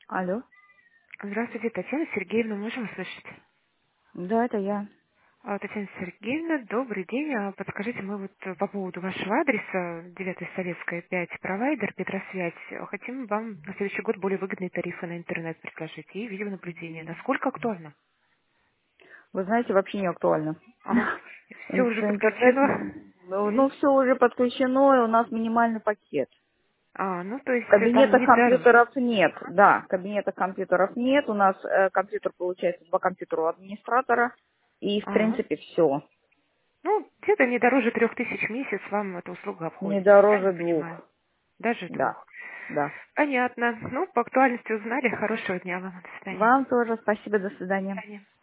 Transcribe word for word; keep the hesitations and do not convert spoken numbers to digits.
Алло. Здравствуйте, Татьяна Сергеевна, можем услышать? Да, это я. А, Татьяна Сергеевна, добрый день. А, Подскажите, мы вот э, по поводу вашего адреса, девятая Советская, пять, провайдер, Петросвязь, э, хотим вам на следующий год более выгодные тарифы на интернет предложить и видеонаблюдение. Насколько актуально? Вы знаете, вообще не актуально. Ага, все Ин- уже Интернет, подключено. ну, Мгм. ну все уже подключено, и у нас минимальный пакет. А, ну то есть э, там Кабинета не дорого. компьютеров нет, да, кабинета компьютеров нет. У нас э, компьютер получается два компьютера у администратора, и в Ага. принципе все. Ну, где-то не дороже трех тысяч в месяц вам эта услуга Не обходится, правильно дороже понимаю? двух. Даже Да, двух. да. Понятно. Ну, по актуальности узнали. Хорошего дня вам. До свидания. Вам тоже спасибо, до До свидания. свидания.